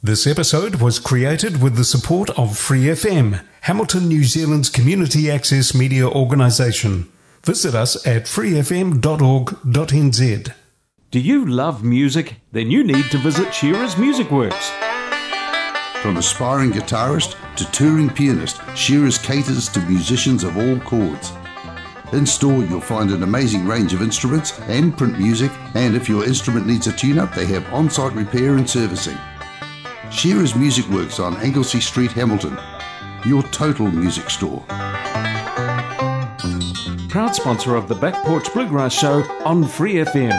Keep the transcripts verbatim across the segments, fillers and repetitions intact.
This episode was created with the support of Free F M, Hamilton, New Zealand's community access media organisation. Visit us at free f m dot org dot n z. Do you love music? Then you need to visit Shearer's Music Works. From aspiring guitarist to touring pianist, Shearer's caters to musicians of all chords. In store, you'll find an amazing range of instruments and print music, and if your instrument needs a tune-up, they have on-site repair and servicing. Shearer's Music Works on Anglesey Street, Hamilton, your total music store. Proud sponsor of the Back Porch Bluegrass Show on Free F M.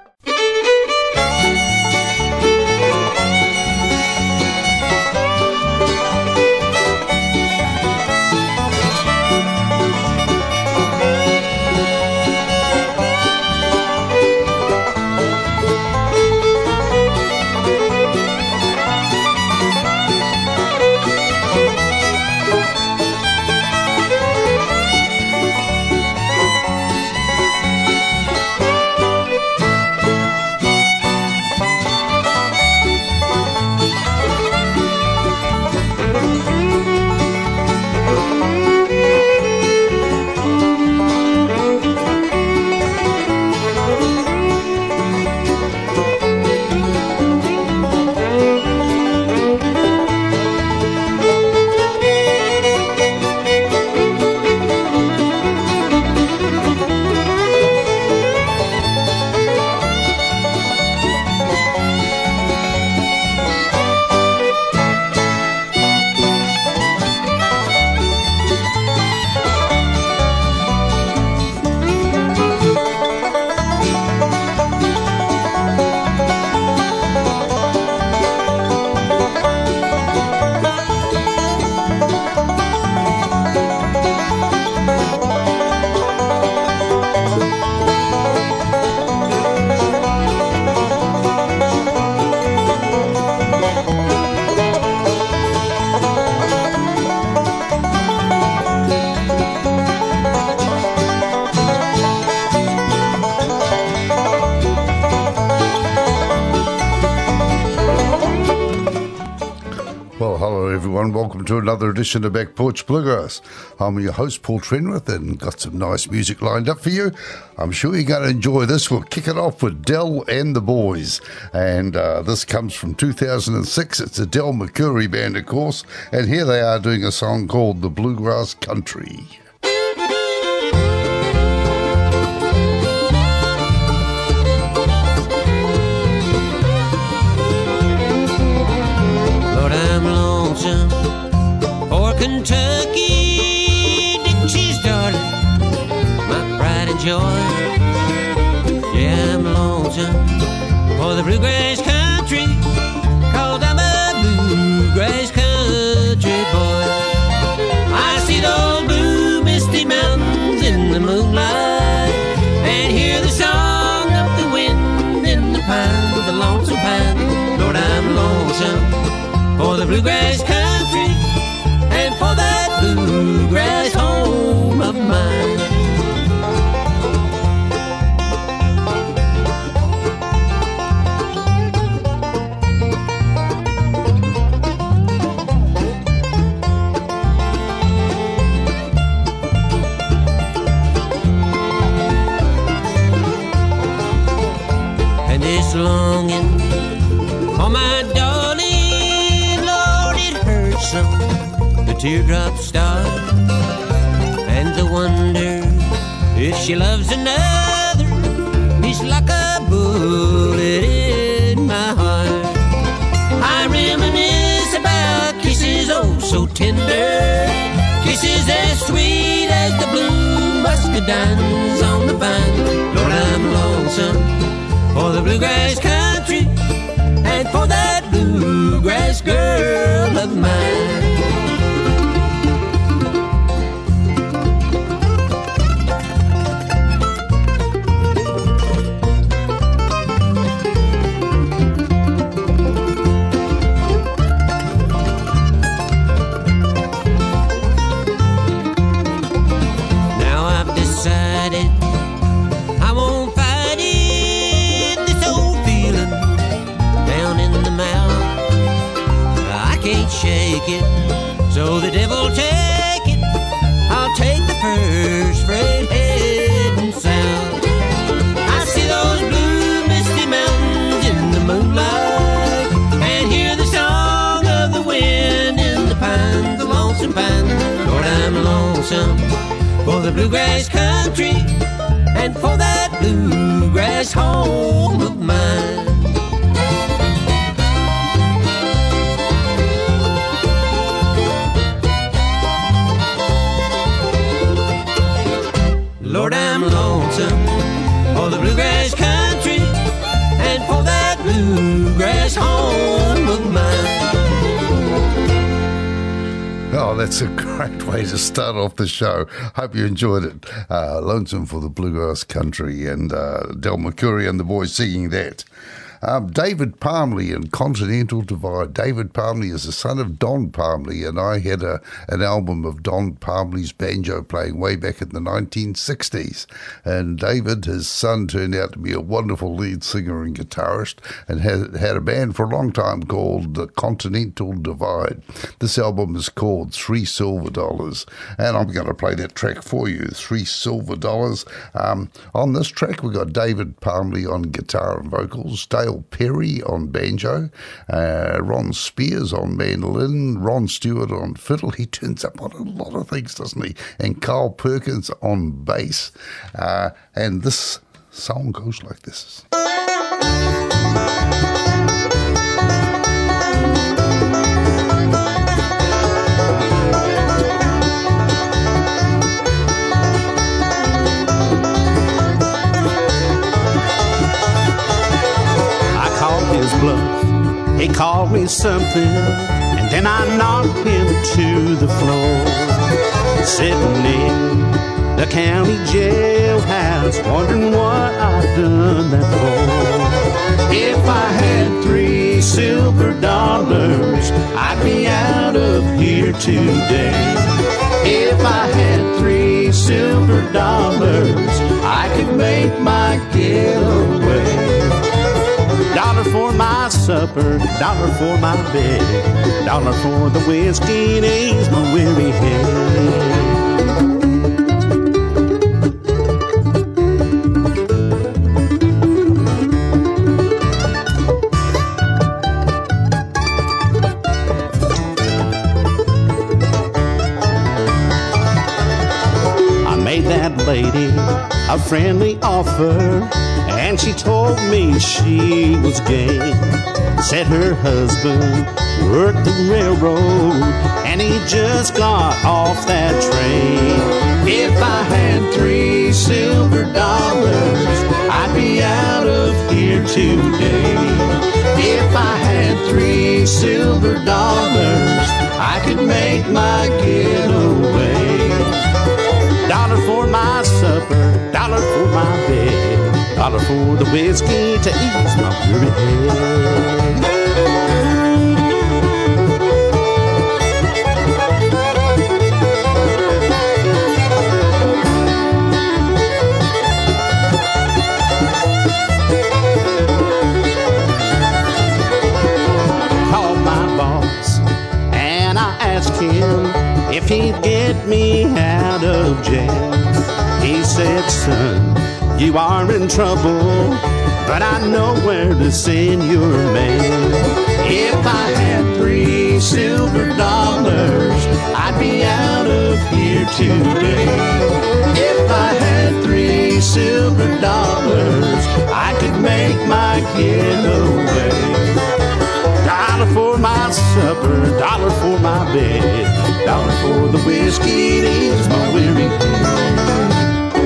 Welcome to another edition of Back Porch Bluegrass. I'm your host, Paul Trenwith, and got some nice music lined up for you. I'm sure you're going to enjoy this. We'll kick it off with Del and the Boys, and uh, this comes from two thousand six. It's a Del McCoury band, of course, and here they are doing a song called The Bluegrass Country. Kentucky, Dixie's darling, my pride and joy. Yeah, I'm lonesome for the bluegrass country, 'cause I'm a bluegrass country boy. I see those blue misty mountains in the moonlight, and hear the song of the wind in the pine, the lonesome pine. Lord, I'm lonesome for the bluegrass country, and for that bluegrass home of mine. And this longing for my darling, Lord, it hurts so. The teardrops start, and the wonder if she loves another, it's like a bullet in my heart. I reminisce about kisses oh so tender, kisses as sweet as the blue muscadines on the vine. Lord, I'm lonesome for the bluegrass country, and for that bluegrass girl of mine. I won't fight it, this old feeling can't shake it. So the devil take it, I'll take the first freight heading south. I see those blue misty mountains in the moonlight and hear the song of the wind in the pines, the lonesome pines. Lord, I'm lonesome for the bluegrass country and for that bluegrass home of mine. Lord, I'm lonesome for the bluegrass country and for that bluegrass home of mine. Oh, that's a great way to start off the show. Hope you enjoyed it. Uh, Lonesome for the Bluegrass Country, and uh, Del McCoury and the boys singing that. Um, David Palmley and Continental Divide. David Palmley is the son of Don Palmley, and I had a, an album of Don Palmley's banjo playing way back in the nineteen sixties. And David, his son, turned out to be a wonderful lead singer and guitarist, and had, had a band for a long time called the Continental Divide. This album is called Three Silver Dollars, and I'm going to play that track for you, Three Silver Dollars. Um, on this track, we've got David Palmley on guitar and vocals, Dale Perry on banjo, uh, Ron Spears on mandolin, Ron Stewart on fiddle. He turns up on a lot of things, doesn't he? And Carl Perkins on bass. Uh, and this song goes like this. His bluff. He called me something, and then I knocked him to the floor. Sitting in the county jailhouse, wondering what I'd done that for. If I had three silver dollars, I'd be out of here today. If I had three silver dollars, I could make my getaway. Dollar for my supper, dollar for my bed, dollar for the whiskey to ease my weary head. I made that lady a friendly offer, and she told me she was game. Said her husband worked the railroad, and he just got off that train. If I had three silver dollars, I'd be out of here today. If I had three silver dollars, I could make my getaway. Dollar for my supper, dollar for my bed, dollar for the whiskey to ease my weary head. Called my boss and I asked him if he'd get me out of jail. He said, son, you are in trouble, but I know where to send your mail. If I had three silver dollars, I'd be out of here today. If I had three silver dollars, I could make my getaway. Dollar for my supper, dollar for my bed, dollar for the whiskey to ease my weary head.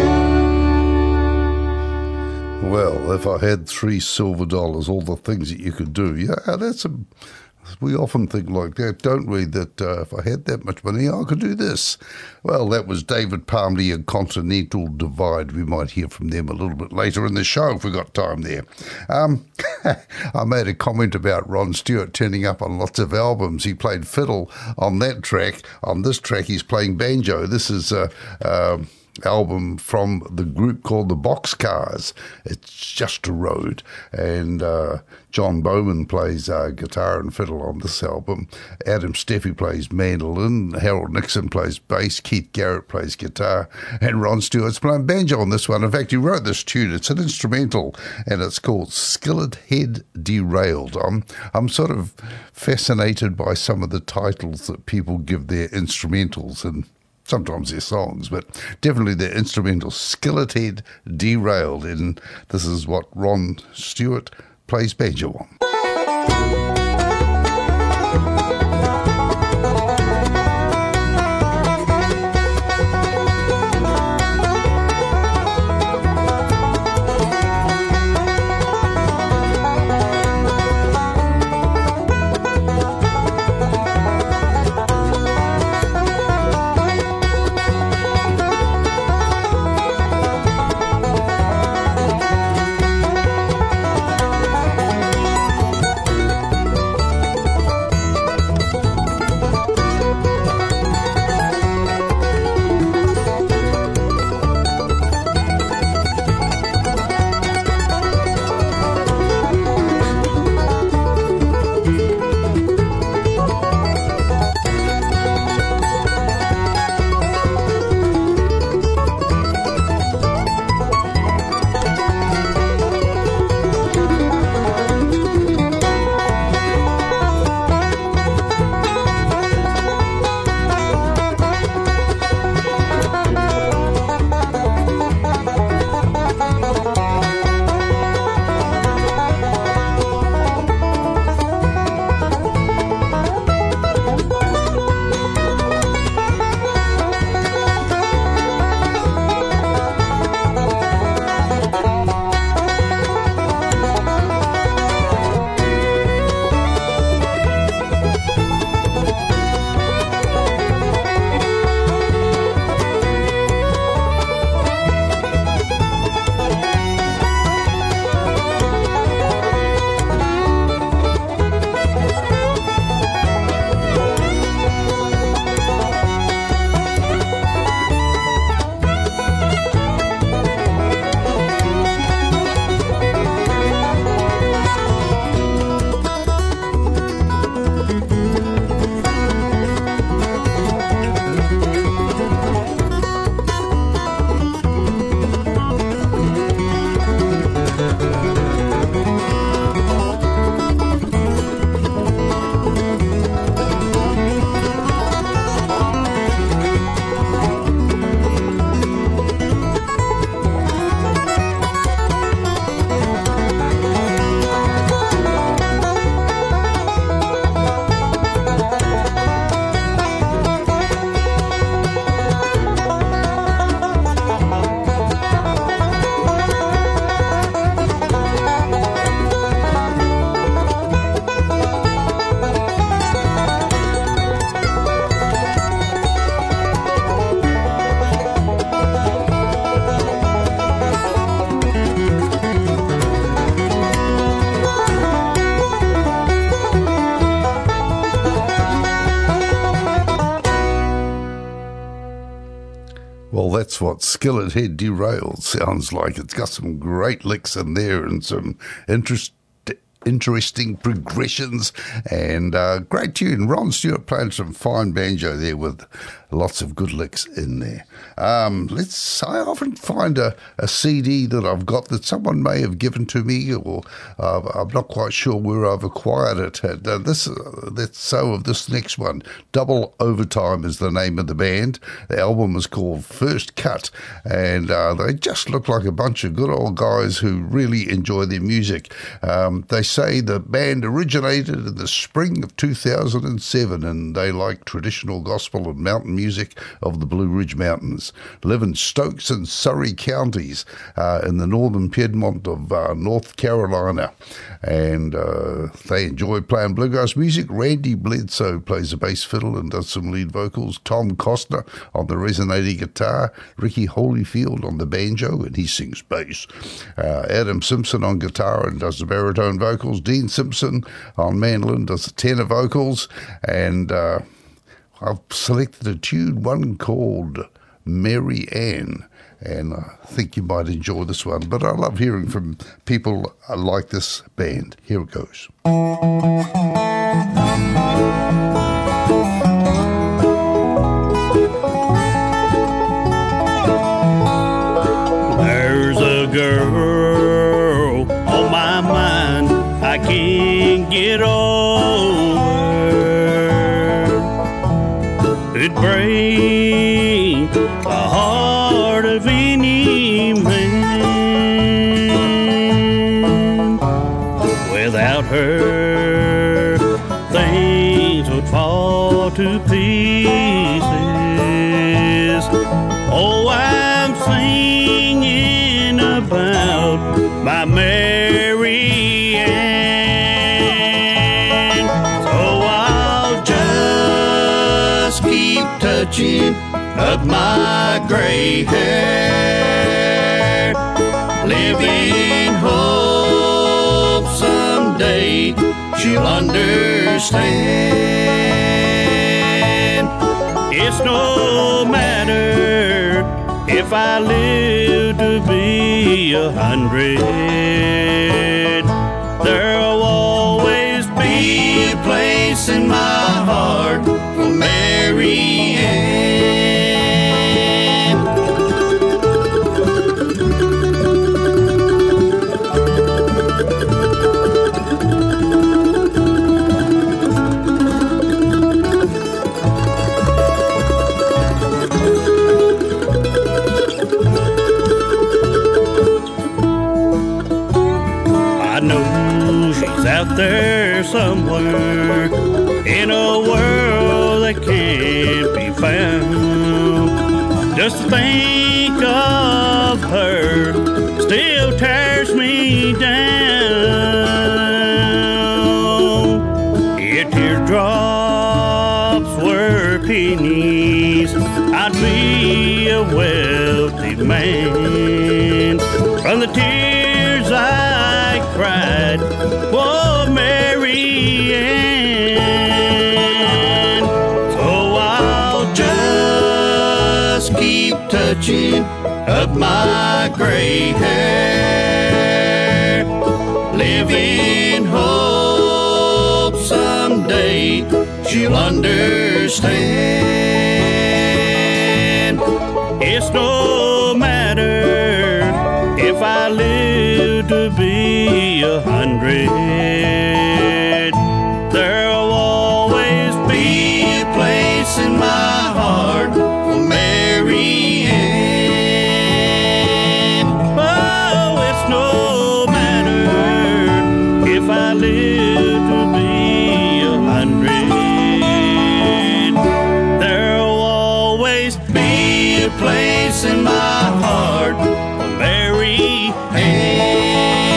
Well, if I had three silver dollars, all the things that you could do. Yeah, that's a... We often think like that, don't we? That uh, if I had that much money, I could do this. Well, that was David Palmley and Continental Divide. We might hear from them a little bit later in the show if we've got time there. Um, I made a comment about Ron Stewart turning up on lots of albums. He played fiddle on that track. On this track, he's playing banjo. This is... Uh, uh, album from the group called the Boxcars. It's Just a Road, and uh, John Bowman plays uh, guitar and fiddle on this album. Adam Steffi plays mandolin, Harold Nixon plays bass, Keith Garrett plays guitar, and Ron Stewart's playing banjo on this one. In fact, he wrote this tune. It's an instrumental, and it's called Skillet Head Derailed. I'm, I'm sort of fascinated by some of the titles that people give their instrumentals, and sometimes their songs, but definitely their instrumentals. Skillet Head Derailed, and this is what Ron Stewart plays banjo on. Well, that's what Skillet Head Derailed sounds like. It's got some great licks in there and some interest, interesting progressions, and uh, great tune. Ron Stewart playing some fine banjo there with lots of good licks in there. Um, let's. I often find a, a C D that I've got that someone may have given to me, or uh, I'm not quite sure where I've acquired it. And, uh, this, uh, that's so of this next one. Double Overtime is the name of the band. The album is called First Cut, and uh, they just look like a bunch of good old guys who really enjoy their music. Um, they say the band originated in the spring of two thousand seven, and they like traditional gospel and mountain music of the Blue Ridge Mountains. Live in Stokes and Surrey counties uh, in the northern Piedmont of uh, North Carolina, and uh, they enjoy playing bluegrass music. Randy Bledsoe plays the bass fiddle and does some lead vocals. Tom Costner on the resonating guitar. Ricky Holyfield on the banjo, and he sings bass. Uh, Adam Simpson on guitar and does the baritone vocals. Dean Simpson on mandolin does the tenor vocals, and uh, I've selected a tune, one called Mary Ann. And I think you might enjoy this one. But I love hearing from people like this band. Here it goes. There's a girl on my mind I can't get over. It breaks the heart of any man. Without her, things would fall to pieces. Oh, I'm singing about my Mary Ann. So I'll just keep touching up my gray hair, living hope someday she'll understand. It's no matter if I live to be a hundred, there'll always be a place in my heart for Mary Ann. Out there somewhere in a world that can't be found. Just to think of her still tears me down. If teardrops were pennies, I'd be a wealthy man. From the tears I cried for Mary Ann. So I'll just keep touching up my gray hair, living hope someday she'll understand. It's no matter if I live to be a hundred, there'll always be a place in my heart for Mary Ann. Oh, it's no matter if I live to be a hundred, there'll always be a place in my heart for Mary Ann.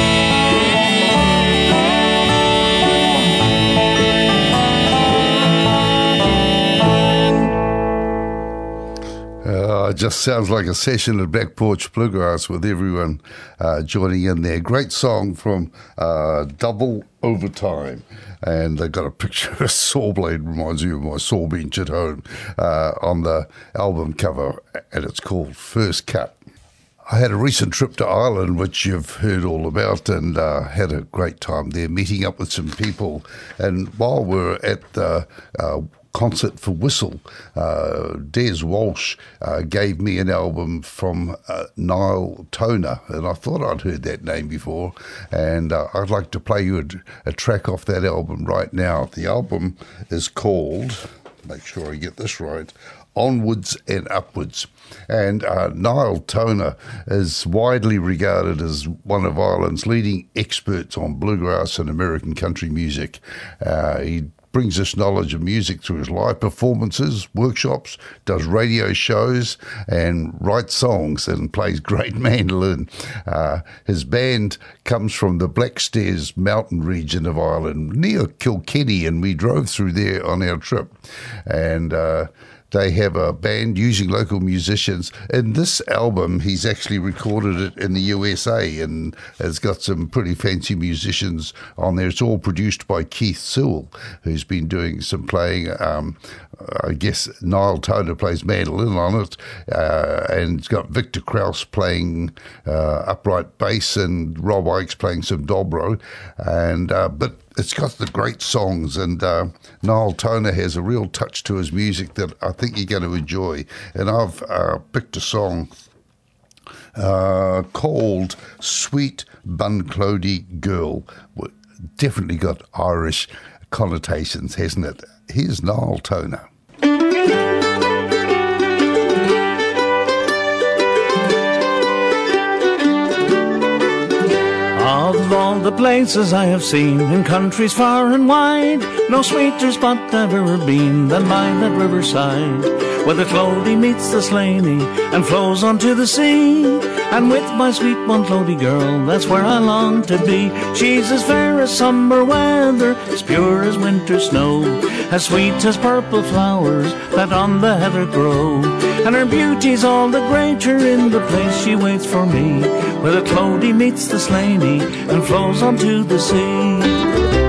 It just sounds like a session at Back Porch Bluegrass with everyone uh, joining in there. Great song from uh, Double Overtime. And they got a picture of a saw blade, reminds me of my saw bench at home, uh, on the album cover, and it's called First Cut. I had a recent trip to Ireland, which you've heard all about, and uh, had a great time there, meeting up with some people. And while we were at the uh, concert for Whistle, uh, Des Walsh uh, gave me an album from uh, Niall Toner, and I thought I'd heard that name before, and uh, I'd like to play you a, a track off that album right now. The album is called, make sure I get this right, Onwards and Upwards. And uh, Niall Toner is widely regarded as one of Ireland's leading experts on bluegrass and American country music. Uh, he brings us knowledge of music through his live performances, workshops, does radio shows, and writes songs and plays great mandolin. Uh, his band comes from the Blackstairs mountain region of Ireland, near Kilkenny, and we drove through there on our trip. And uh, they have a band using local musicians. In this album, he's actually recorded it in the U S A and has got some pretty fancy musicians on there. It's all produced by Keith Sewell, who's been doing some playing. Um, I guess Niall Toner plays mandolin on it, uh, and it's got Victor Krause playing uh, upright bass and Rob Ikes playing some dobro. And uh, but it's got the great songs, and uh, Niall Toner has a real touch to his music that I think you're going to enjoy. And I've uh, picked a song uh, called Sweet Bunclody Girl. Definitely got Irish connotations, hasn't it? Here's Niall Toner. Of all the places I have seen in countries far and wide, no sweeter spot I've ever been than by that riverside, where the Clody meets the Slaney and flows onto the sea. And with my sweet Bunclody girl, that's where I long to be. She's as fair as summer weather, as pure as winter snow, as sweet as purple flowers that on the heather grow. And her beauty's all the greater in the place she waits for me, where the Clody meets the Slaney and flows onto the sea.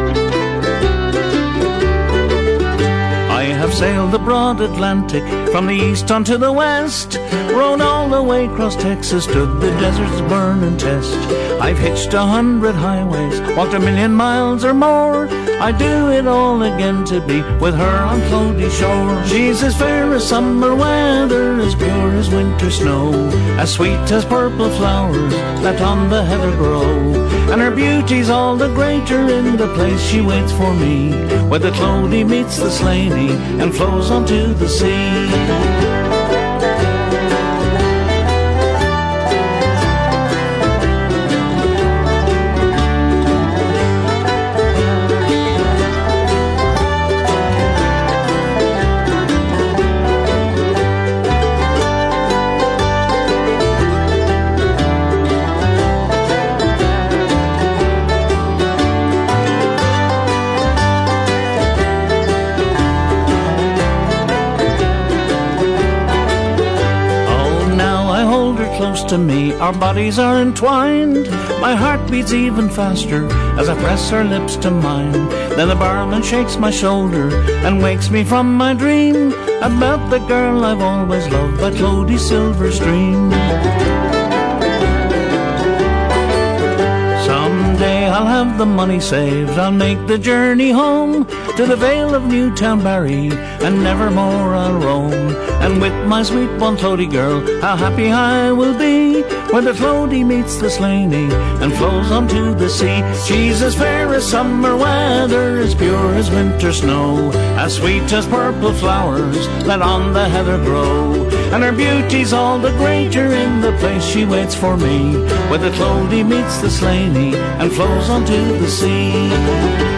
I have sailed the broad Atlantic from the east unto the west, rode all the way across Texas, stood the desert's burning test. I've hitched a hundred highways, walked a million miles or more. I do it all again to be with her on Clody shore. She's as fair as summer weather, as pure as winter snow, as sweet as purple flowers that on the heather grow. And her beauty's all the greater in the place she waits for me, where the Clody meets the Slaney and flows onto the sea. To me, our bodies are entwined. My heart beats even faster as I press her lips to mine. Then the barman shakes my shoulder and wakes me from my dream about the girl I've always loved by Clody Silver Stream. Someday I'll have the money saved, I'll make the journey home to the Vale of Newtownbarry, and never more I'll roam. And with my sweet Bunclody girl, how happy I will be, where the Clody meets the Slaney and flows onto the sea. She's as fair as summer weather, as pure as winter snow, as sweet as purple flowers that on the heather grow. And her beauty's all the greater in the place she waits for me, where the Clody meets the Slaney and flows onto the sea.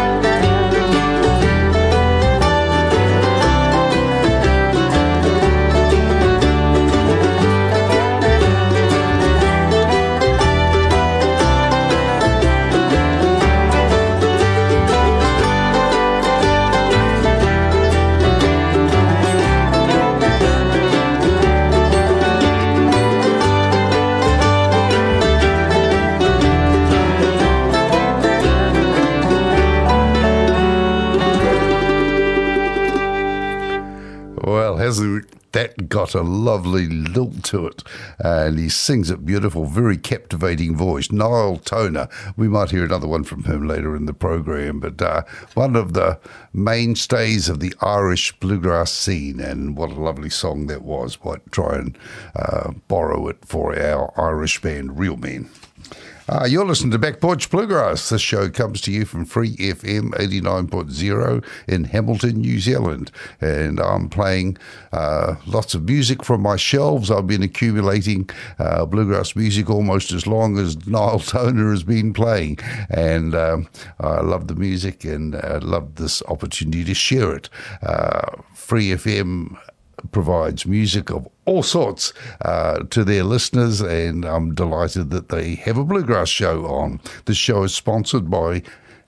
That got a lovely lilt to it, and he sings it beautiful, very captivating voice. Niall Toner, we might hear another one from him later in the program, but uh, one of the mainstays of the Irish bluegrass scene, and what a lovely song that was. Might try and uh, borrow it for our Irish band, Real Men. Uh, you're listening to Back Porch Bluegrass. This show comes to you from Free F M eighty-nine point zero in Hamilton, New Zealand. And I'm playing uh, lots of music from my shelves. I've been accumulating uh, bluegrass music almost as long as Niall Toner has been playing. And um, I love the music and I uh, love this opportunity to share it. Uh, Free F M provides music of all sorts uh, to their listeners, and I'm delighted that they have a bluegrass show on. This show is sponsored by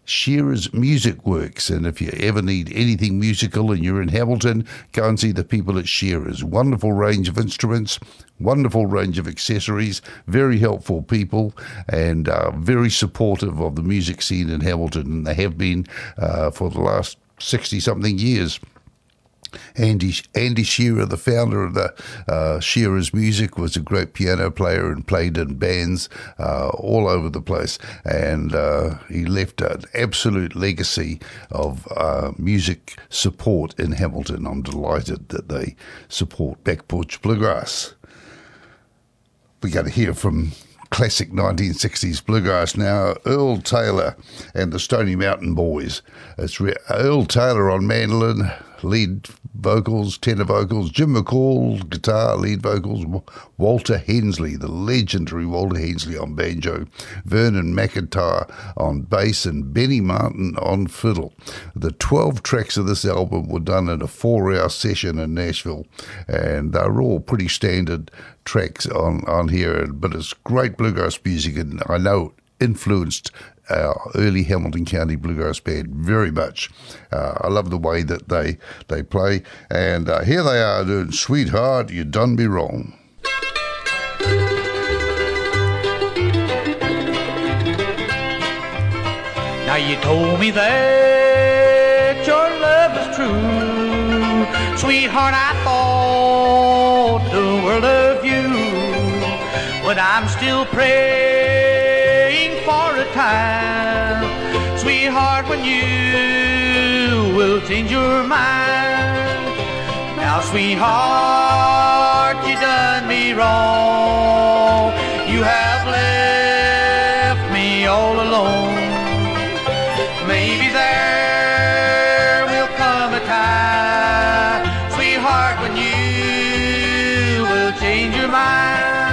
Shearer's Music Works. And if you ever need anything musical and you're in Hamilton, go and see the people at Shearer's. Wonderful range of instruments, wonderful range of accessories, very helpful people, and uh, very supportive of the music scene in Hamilton. And they have been uh, for the last sixty-something years. Andy Andy Shearer, the founder of the uh, Shearer's Music, was a great piano player and played in bands uh, all over the place. And uh, he left an absolute legacy of uh, music support in Hamilton. I'm delighted that they support Back Porch Bluegrass. We're going to hear from classic nineteen sixties bluegrass now, Earl Taylor and the Stony Mountain Boys. It's re- Earl Taylor on mandolin, lead vocals, tenor vocals, Jim McCall, guitar, lead vocals, Walter Hensley, the legendary Walter Hensley on banjo, Vernon McIntyre on bass, and Benny Martin on fiddle. The twelve tracks of this album were done in a four-hour session in Nashville, and they're all pretty standard tracks on, on here, but it's great bluegrass music, and I know influenced our early Hamilton County Bluegrass Band very much. Uh, I love the way that they they play, and uh, here they are doing Sweetheart, You Done Me Wrong. Now you told me that your love was true, sweetheart, I thought the world of you, but I'm still praying for a time, sweetheart, when you will change your mind. Now, sweetheart, you done me wrong, you have left me all alone. Maybe there will come a time, sweetheart, when you will change your mind.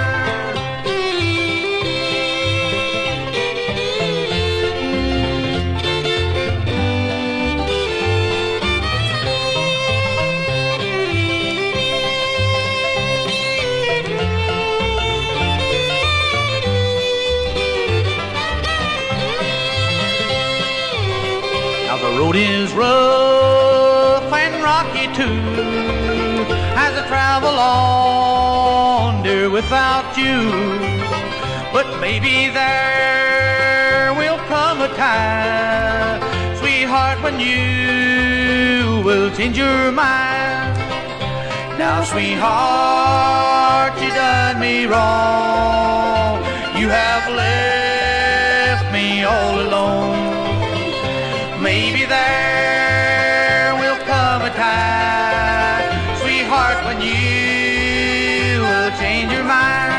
The road is rough and rocky too, as I travel on, dear, without you. But maybe there will come a time, sweetheart, when you will change your mind. Now, sweetheart, you done me wrong, you have left me all alone. Maybe there will come a time, sweetheart, when you will change your mind.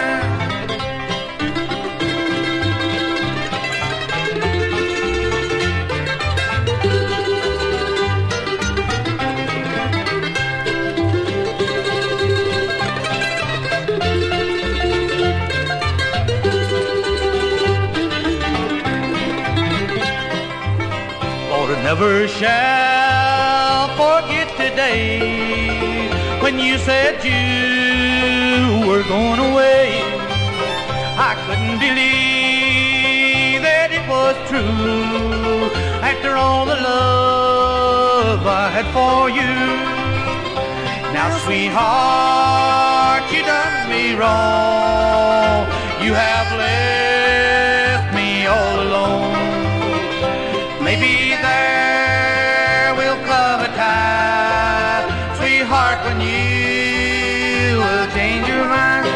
Never shall forget today when you said you were going away. I couldn't believe that it was true after all the love I had for you. Now, sweetheart, you done me wrong, you have left me all alone. Maybe there will come a time, sweetheart, when you will change your mind.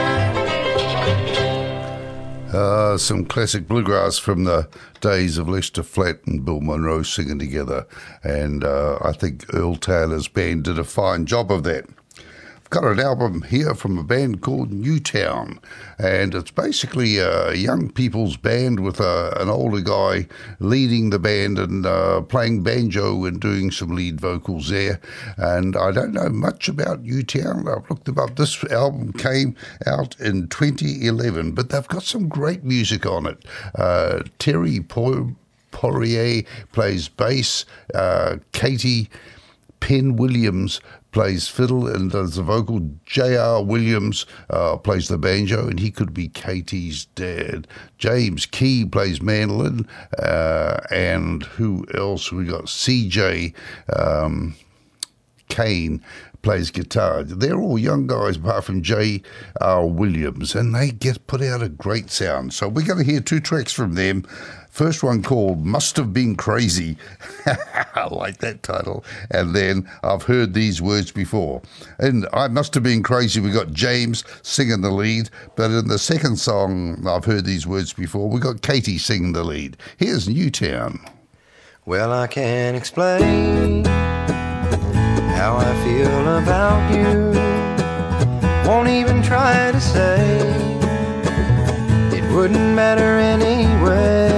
Uh, some classic bluegrass from the days of Lester Flatt and Bill Monroe singing together, and uh, I think Earl Taylor's band did a fine job of that. Got an album here from a band called Newtown, and it's basically a young people's band with a, an older guy leading the band and uh, playing banjo and doing some lead vocals there. And I don't know much about Newtown. I've looked them up. This album came out in twenty eleven, but they've got some great music on it. Uh, Terry po- Poirier plays bass. Uh, Katie Penn Williams plays fiddle and does the vocal. J R Williams uh, plays the banjo, and he could be Katie's dad. James Key plays mandolin, uh, and who else? We got C J um, Kane plays guitar. They're all young guys apart from J R Williams, and they get put out a great sound. So we're going to hear two tracks from them. First one called Must Have Been Crazy. I like that title. And then I've heard these words before. And I Must Have Been Crazy, we got James singing the lead. But in the second song, I've heard these words before, we got Katie singing the lead. Here's Newtown. Well, I can't explain how I feel about you. Won't even try to say. It wouldn't matter anyway.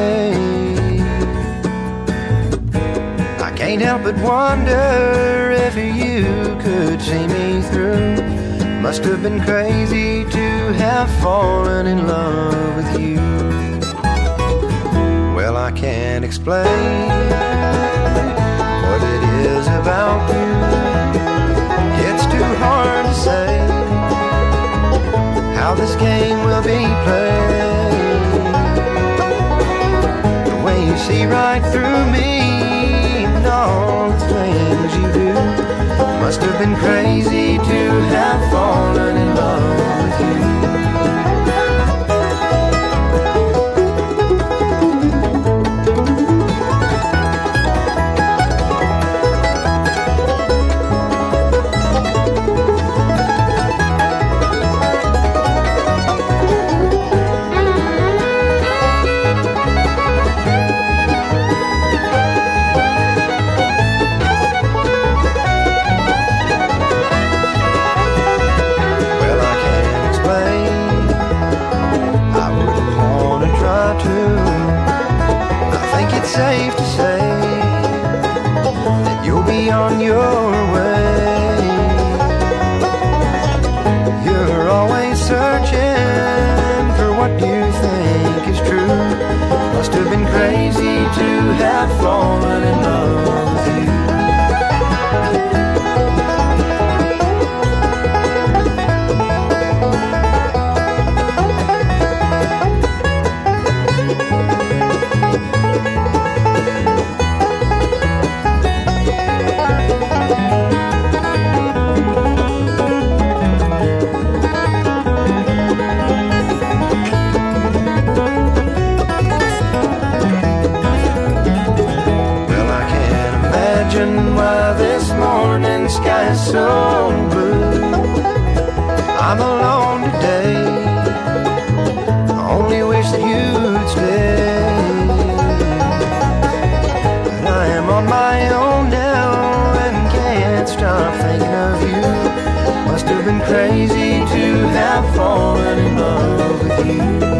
I can't help but wonder if you could see me through. Must have been crazy to have fallen in love with you. Well, I can't explain what it is about you. It's too hard to say how this game will be played. The way you see right through me and all the things you do. Must have been crazy to have fallen in love with you. Safe to say that you'll be on your way. You're always searching for what you think is true. Must have been crazy to have fallen in love with you. Why this morning sky is so blue. I'm alone today. I only wish that you'd stay. But I am on my own now and can't stop thinking of you. Must have been crazy to have fallen in love with you.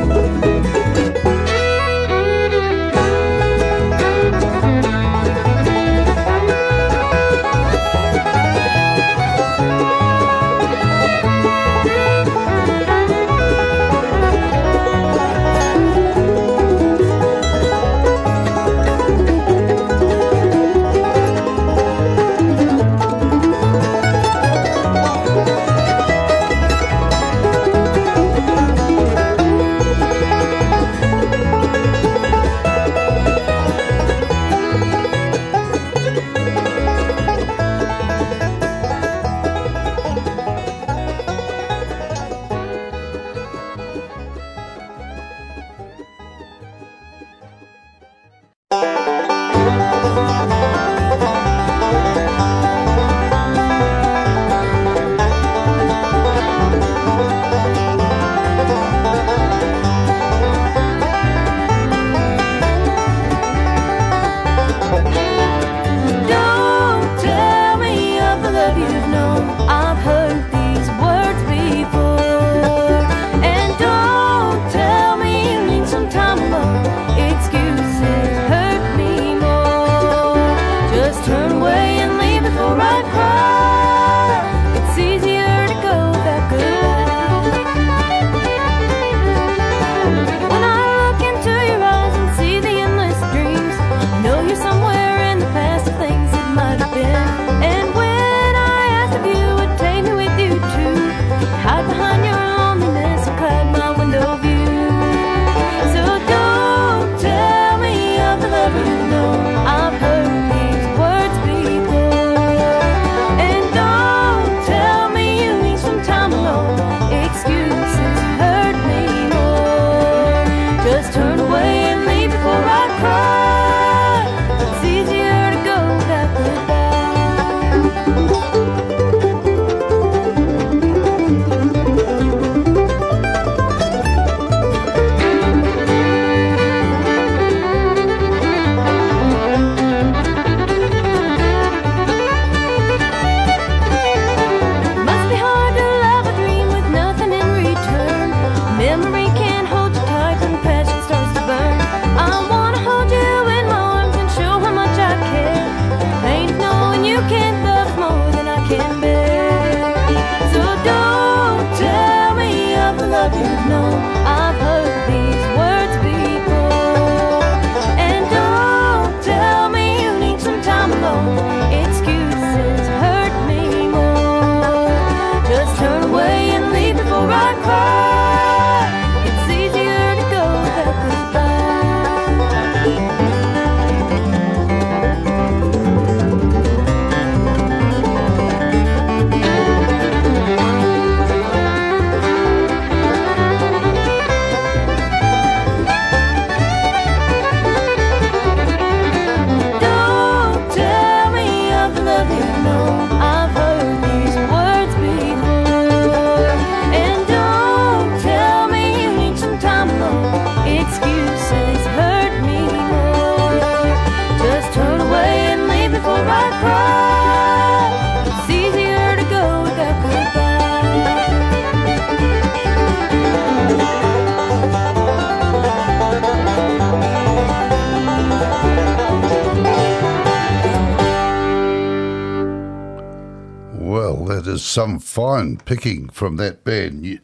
Some fine picking from that band, New,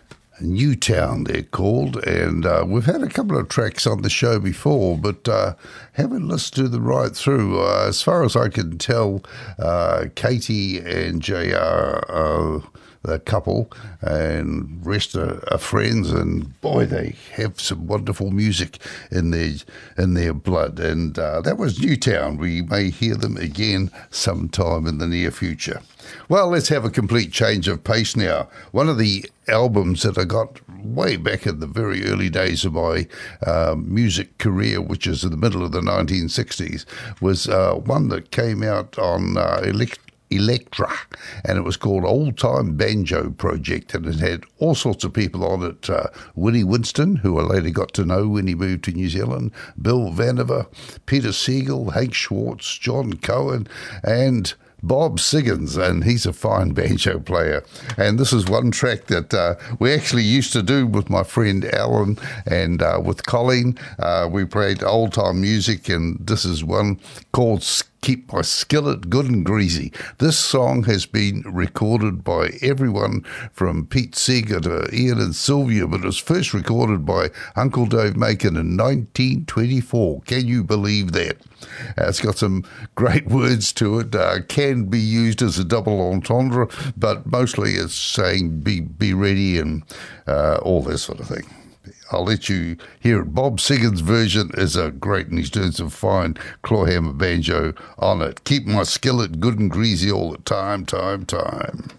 Newtown they're called, and uh, we've had a couple of tracks on the show before, but uh, haven't listened to them right through. Uh, as far as I can tell, uh, Katie and J R are the couple, and rest are, are friends, and boy, they have some wonderful music in their in their blood. And uh, that was Newtown. We may hear them again sometime in the near future. Well, let's have a complete change of pace now. One of the albums that I got way back in the very early days of my uh, music career, which is in the middle of the nineteen sixties, was uh, one that came out on uh, Elect- Electra, and it was called Old Time Banjo Project, and it had all sorts of people on it. Uh, Winnie Winston, who I later got to know when he moved to New Zealand, Bill Vanover, Peter Siegel, Hank Schwartz, John Cohen, and Bob Siggins, and he's a fine banjo player. And this is one track that uh, we actually used to do with my friend Alan and uh, with Colleen. Uh, we played old-time music, and this is one called Keep My Skillet Good and Greasy. This song has been recorded by everyone from Pete Seeger to Ian and Sylvia, but it was first recorded by Uncle Dave Macon in nineteen twenty-four. Can you believe that? Uh, it's got some great words to it. Uh, can be used as a double entendre, but mostly it's saying be be ready and uh, all that sort of thing. I'll let you hear it. Bob Siggins' version is a great, and he's doing some fine clawhammer banjo on it. Keep my skillet good and greasy all the time, time, time.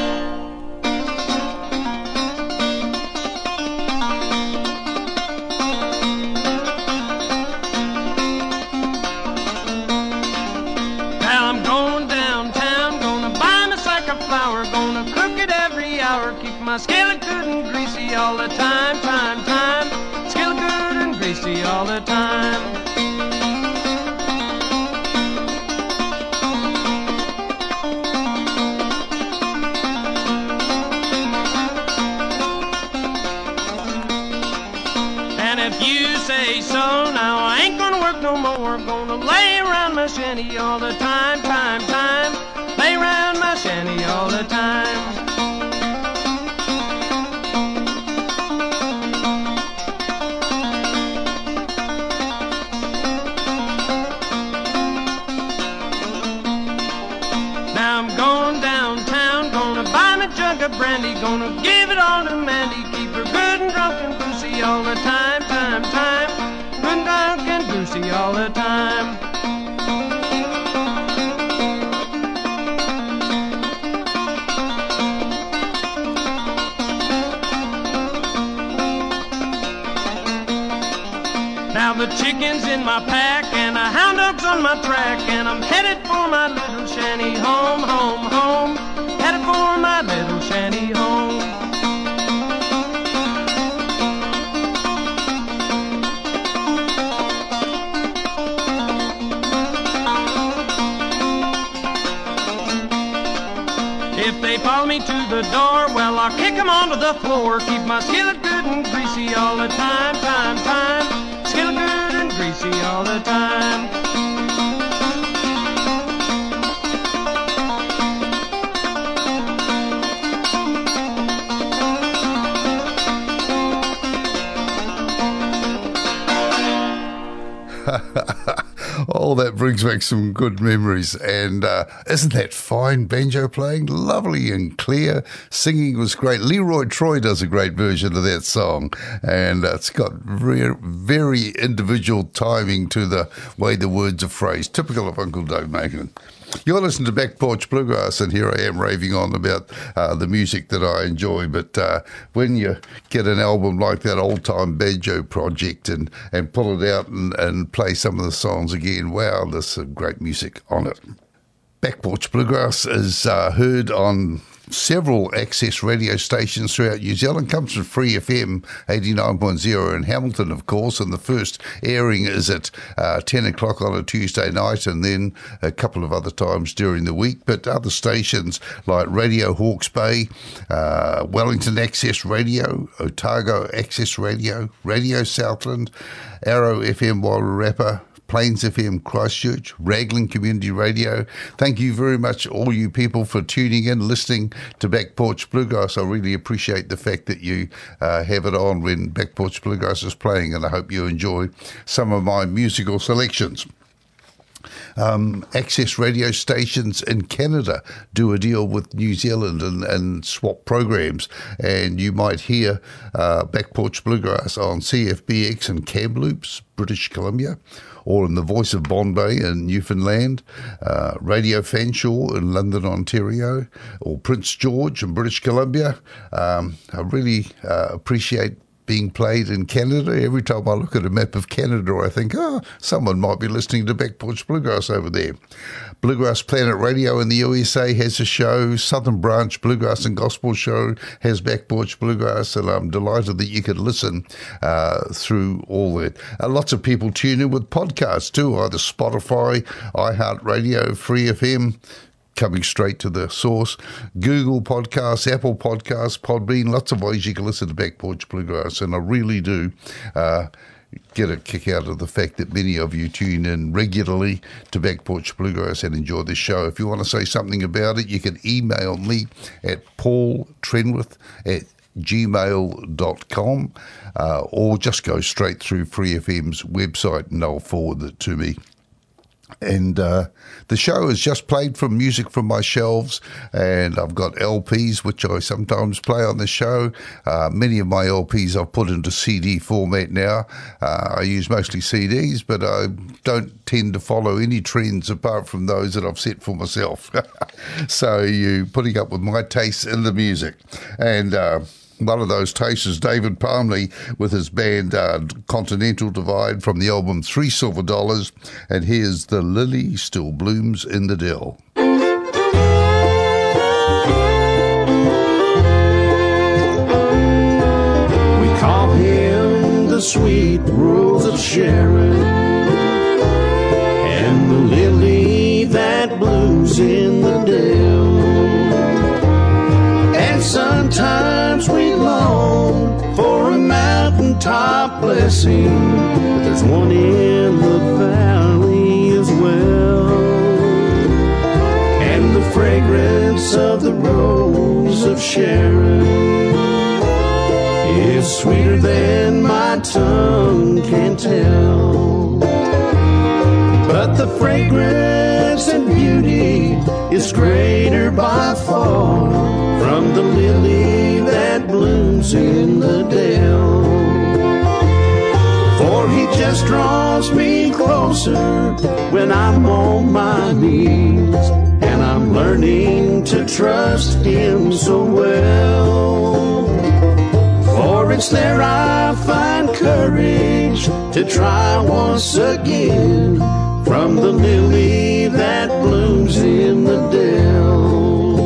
Now I'm going downtown, gonna buy me a sack of flour, gonna cook it every hour, keep my skillet good and greasy all the time, time, time. Skillet good and greasy all the time. And if you say so, now I ain't gonna work no more, gonna lay around my shanty all the time, time, time. Lay around my shanty all the time. Brandy, gonna give it all to Mandy, keep her good and drunk and goosey all the time, time, time. Good and drunk and goosey all the time. Now the chicken's in my pack and a hound dog dogs on my track, and I'm headed for my little shanty home, home, home. Headed for my little shanty home. If they follow me to the door, well, I'll kick 'em onto the floor. Keep my skillet good and greasy all the time, time, time. Skillet good and greasy all the time. Oh, that brings back some good memories. And uh, isn't that fine banjo playing? Lovely and clear. Singing was great. Leroy Troy does a great version of that song. And uh, it's got very, very individual timing to the way the words are phrased. Typical of Uncle Doug Macon. You're listening to Back Porch Bluegrass, and here I am raving on about uh, the music that I enjoy. But uh, when you get an album like that Old Time Banjo Project and, and pull it out and, and play some of the songs again, wow, there's some great music on it. Back Porch Bluegrass is uh, heard on several access radio stations throughout New Zealand. Comes from Free F M eighty-nine point oh in Hamilton, of course, and the first airing is at uh, ten o'clock on a Tuesday night, and then a couple of other times during the week. But other stations like Radio Hawke's Bay, uh, Wellington Access Radio, Otago Access Radio, Radio Southland, Arrow F M Wairarapa, Plains F M Christchurch, Raglan Community Radio. Thank you very much, all you people, for tuning in, listening to Back Porch Bluegrass. I really appreciate the fact that you uh, have it on when Back Porch Bluegrass is playing, and I hope you enjoy some of my musical selections. Um, access radio stations in Canada do a deal with New Zealand and, and swap programs, and you might hear uh, Back Porch Bluegrass on C F B X in Kamloops, British Columbia, or in the Voice of Bombay in Newfoundland, uh, Radio Fanshawe in London, Ontario, or Prince George in British Columbia. Um, I really uh, appreciate being played in Canada. Every time I look at a map of Canada, I think, oh, someone might be listening to Back Porch Bluegrass over there. Bluegrass Planet Radio in the U S A has a show. Southern Branch Bluegrass and Gospel Show has Back Porch Bluegrass, and I'm delighted that you could listen uh, through all that. Uh, lots of people tune in with podcasts too, either Spotify, iHeartRadio, Free F M, coming straight to the source, Google Podcasts, Apple Podcasts, Podbean, lots of ways you can listen to Back Porch Bluegrass, and I really do uh, get a kick out of the fact that many of you tune in regularly to Back Porch Bluegrass and enjoy the show. If you want to say something about it, you can email me at paul trenwith at gmail dot com, uh, or just go straight through Free F M's website and they'll forward it to me. And uh, the show is just played from music from my shelves, and I've got L Ps which I sometimes play on the show. Uh, many of my L Ps I've put into C D format now. Uh, I use mostly C Ds, but I don't tend to follow any trends apart from those that I've set for myself. So you're putting up with my tastes in the music. And uh, one of those tastes is David Palmley with his band uh, Continental Divide from the album Three Silver Dollars, and here's The Lily Still Blooms in the Dell. We call him the sweet rose of Sharon, and the lily that blooms in the dell. And sometimes we long for a mountaintop blessing, but there's one in the valley as well. And the fragrance of the rose of Sharon is sweeter than my tongue can tell. But the fragrance and beauty is greater by far from the lily that blooms in the dell. For he just draws me closer when I'm on my knees, and I'm learning to trust him so well. For it's there I find courage to try once again, from the lily that blooms in the dell.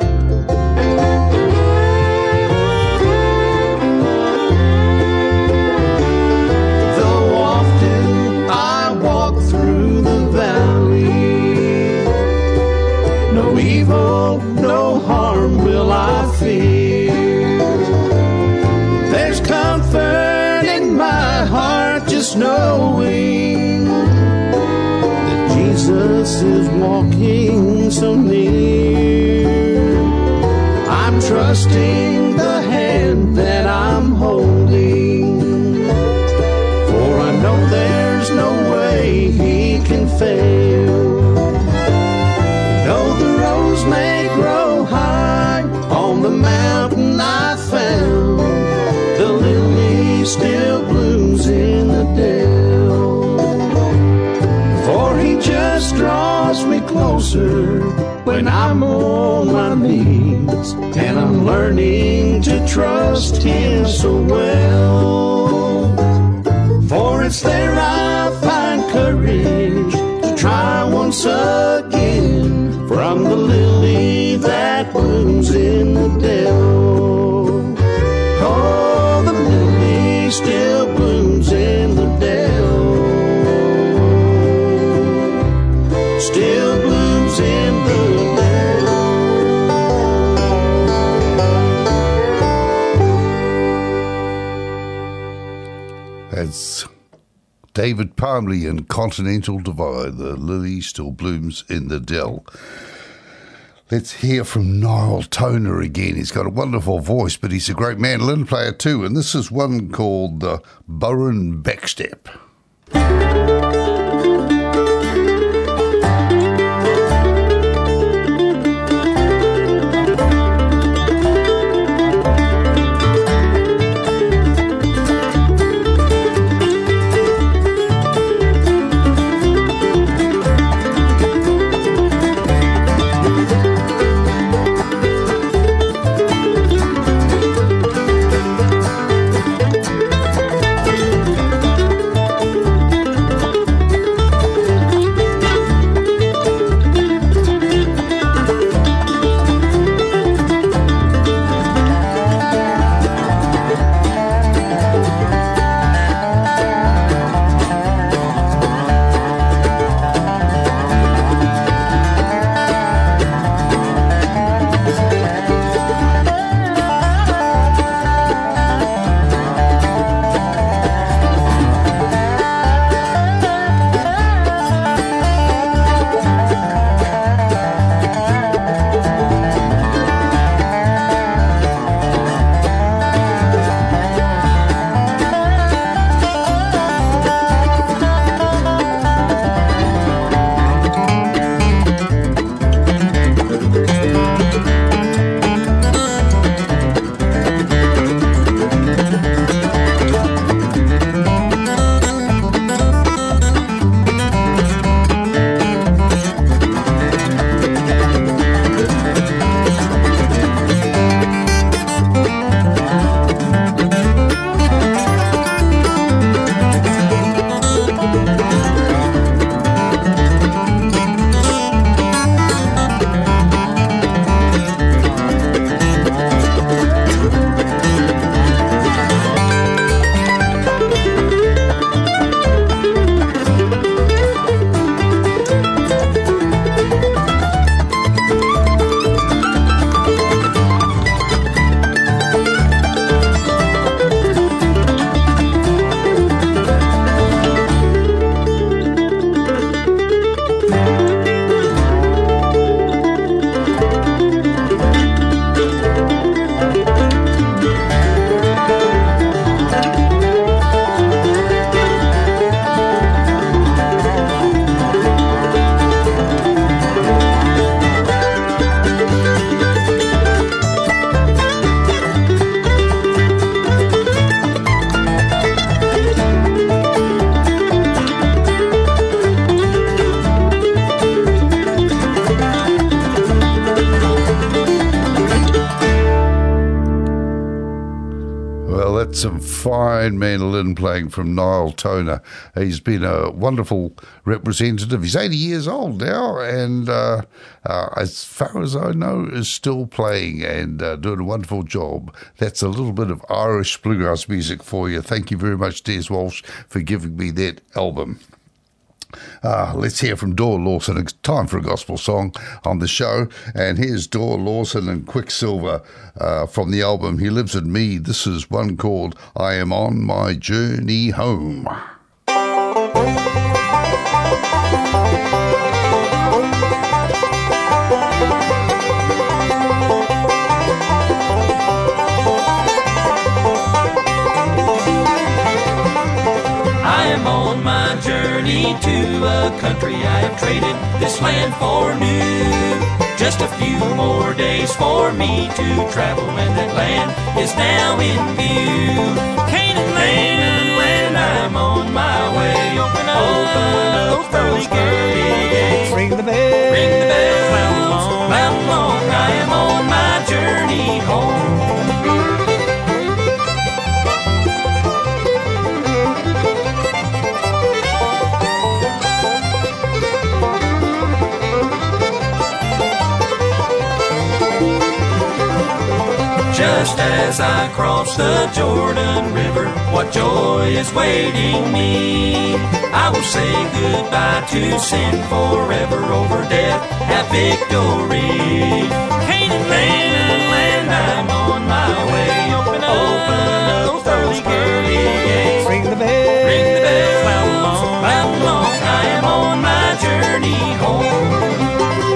Though often I walk through the valley, no evil, no harm will I fear. There's comfort in my heart just knowing that Jesus is walking so near. I'm trusting the hand that I'm holding, for I know there's no way he can fail. Though the rose may grow high on the mountain I found, the lily still blooms in the dell. For he just draws me closer when I'm on my knees, and I'm learning to trust him so well. For it's there I find courage to try once again, from the lily that blooms in the dell. Oh, the lily still blooms in the dell. Still blooms in the dell. That's David Palmley and Continental Divide. The lily still blooms in the dell. Let's hear from Niall Toner again. He's got a wonderful voice, but he's a great mandolin player too. And this is one called the Burren Backstep. That's some fine mandolin playing from Niall Toner. He's been a wonderful representative. He's eighty years old now, and uh, uh, as far as I know, is still playing and uh, doing a wonderful job. That's a little bit of Irish bluegrass music for you. Thank you very much, Des Walsh, for giving me that album. Uh, let's hear from Doyle Lawson. It's time for a gospel song on the show. And here's Doyle Lawson and Quicksilver uh, from the album He Lives in Me. This is one called I Am On My Journey Home. To a country I have traded this land for new. Just a few more days for me to travel, and that land is now in view. Canaan land, I'm on my way. Open up, open up those pearly gates. Ring the bell, ring the bell, how long, how long I am on my journey home. Just as I cross the Jordan River, what joy is waiting me. I will say goodbye to sin forever, over death have victory. Canaan land, I'm on my way. Open up, open up those pearly gates. Ring the bell, ring the bell, how long, how long I am on my journey home.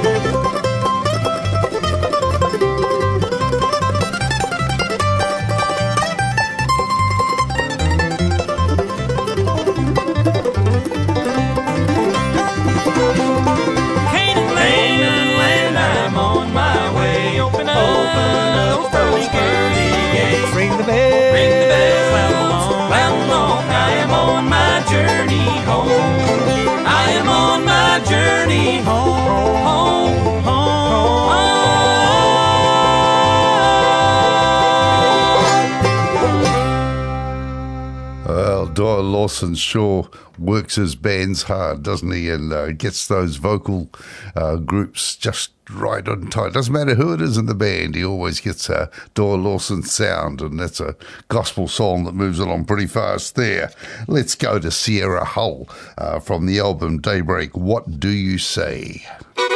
Doyle Lawson sure works his bands hard, doesn't he? And uh, gets those vocal uh, groups just right on time. Doesn't matter who it is in the band, he always gets a Doyle Lawson sound, and that's a gospel song that moves along pretty fast there. Let's go to Sierra Hull uh, from the album Daybreak. What Do You Say?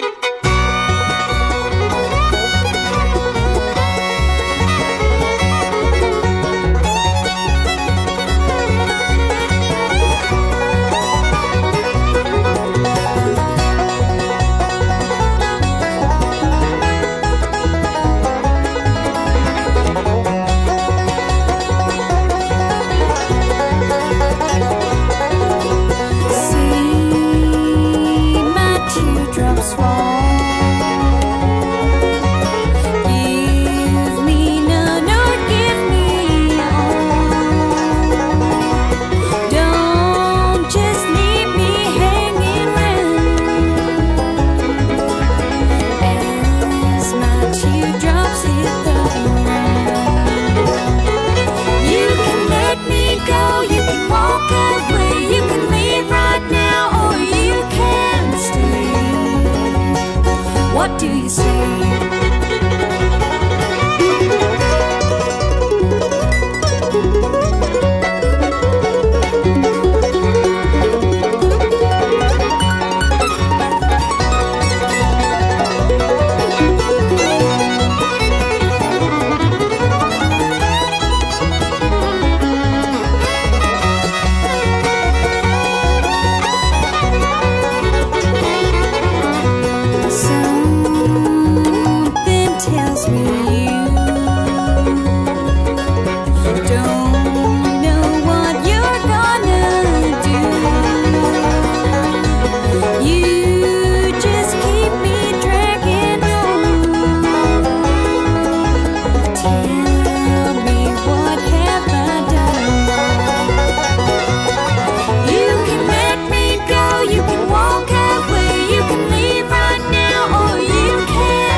What do you say?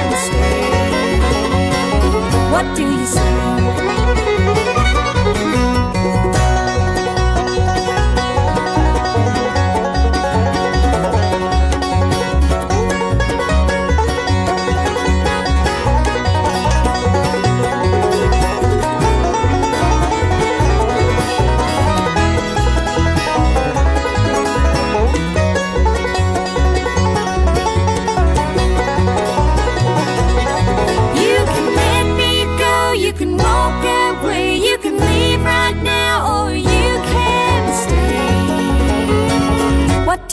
What do you say?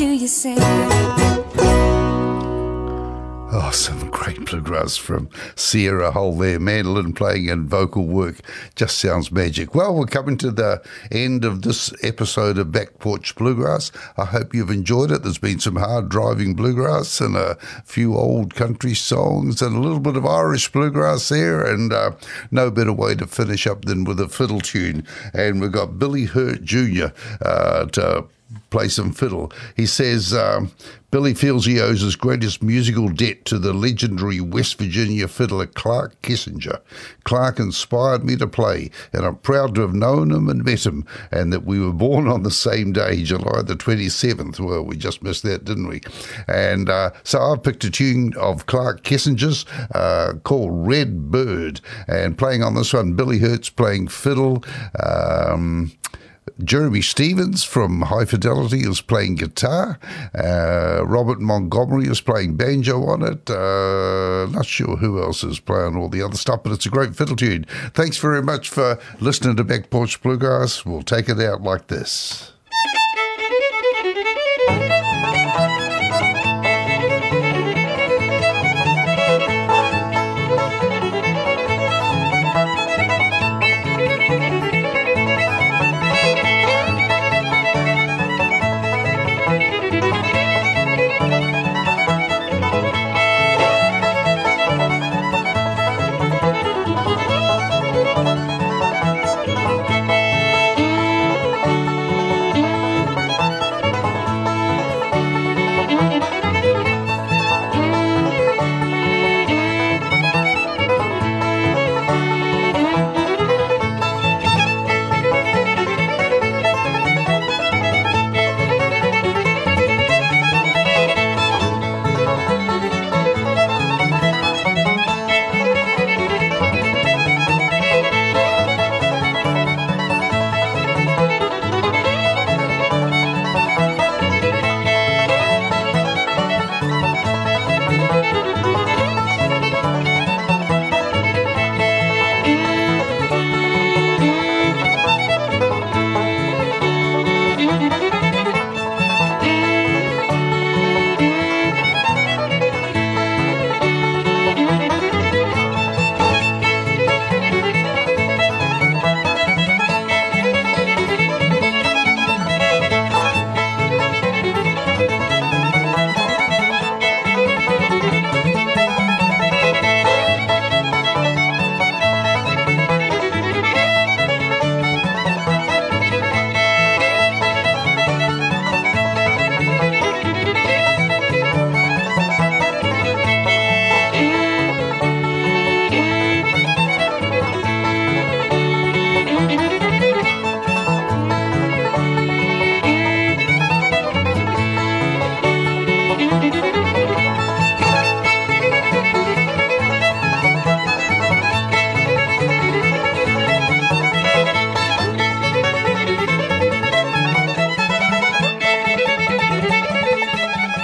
you sing? Oh, some great bluegrass from Sierra Hull there. Mandolin playing and vocal work just sounds magic. Well, we're coming to the end of this episode of Back Porch Bluegrass. I hope you've enjoyed it. There's been some hard driving bluegrass and a few old country songs and a little bit of Irish bluegrass there, and uh, no better way to finish up than with a fiddle tune. And we've got Billy Hurt Junior uh, to play some fiddle. He says um, Billy feels he owes his greatest musical debt to the legendary West Virginia fiddler Clark Kissinger. Clark inspired me to play, and I'm proud to have known him and met him, and that we were born on the same day, July the twenty-seventh. Well, we just missed that, didn't we? And uh, so I picked a tune of Clark Kissinger's uh, called Red Bird, and playing on this one, Billy Hurt's playing fiddle. Um... Jeremy Stevens from High Fidelity is playing guitar. Uh, Robert Montgomery is playing banjo on it. Uh, not sure who else is playing all the other stuff, but it's a great fiddle tune. Thanks very much for listening to Back Porch Bluegrass. We'll take it out like this.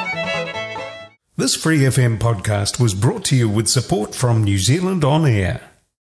This Free F M podcast was brought to you with support from New Zealand On Air.